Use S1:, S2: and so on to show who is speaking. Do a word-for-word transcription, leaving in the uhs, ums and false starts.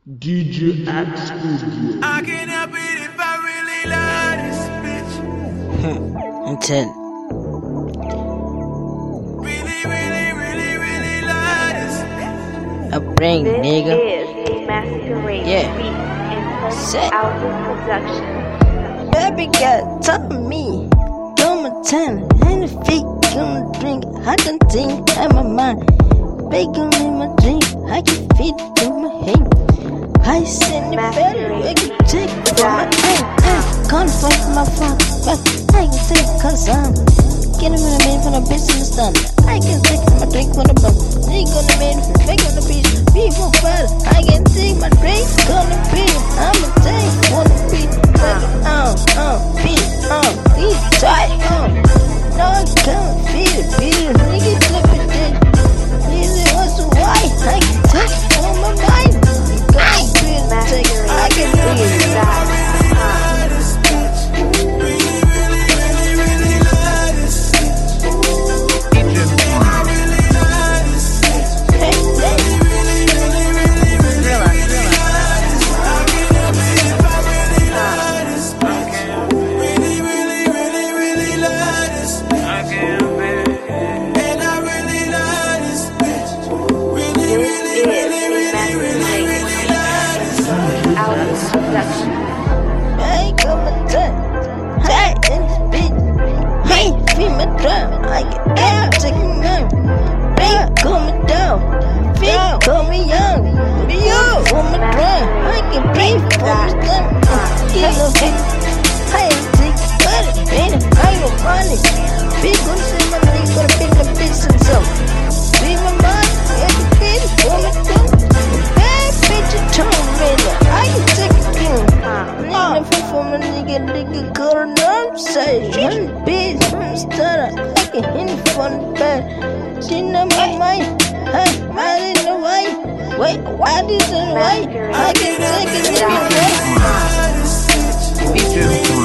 S1: D J Axe Studio.
S2: I can't help it if I really love this bitch.
S3: I'm ten.
S2: Really, really, really, really love this bitch.
S3: I bring
S4: This
S3: nigga.
S4: is a masquerade
S3: Yeah.
S4: beat and
S3: Set.
S4: plus album production.
S3: Baby girl, tell me. Come a ten. And if you gonna drink, I don't think I'm a man. Bacon in my drink, I can fit it in my head. I send it better, I can take it from my head. I can't fight my fuck, but I can take it cause I'm getting what I mean for the business done. I can take my drink for the bum. They gonna make it fake on the beach. People better, I can take my drink, gonna be. I'm a take, wanna be. Oh, oh, be, oh, be tight, oh. No, I can't feel it, feel it, nigga, flip it, then. Easy was why I can take it on my mind. I can take it, I can bring it down. Hey, come and turn. Hey, in this beat. Hey, feel my drum. I can air, take me down. Hey, coming down. Feel, call me young. Be you for my drum. I can breathe for my drum. Get no fit. I ain't take it, baby. I ain't no money. Big on say my nigga, gonna pick the business up. Be my mind, every bit for my drum. Bad bitch, you turn me. I can take it. I'm for my nigga, nigga, got a nerve say, one bitch, starter, I can hit it from the back. She know my mind, hey, I didn't know why. Wait, why did you why? I can take it in the way.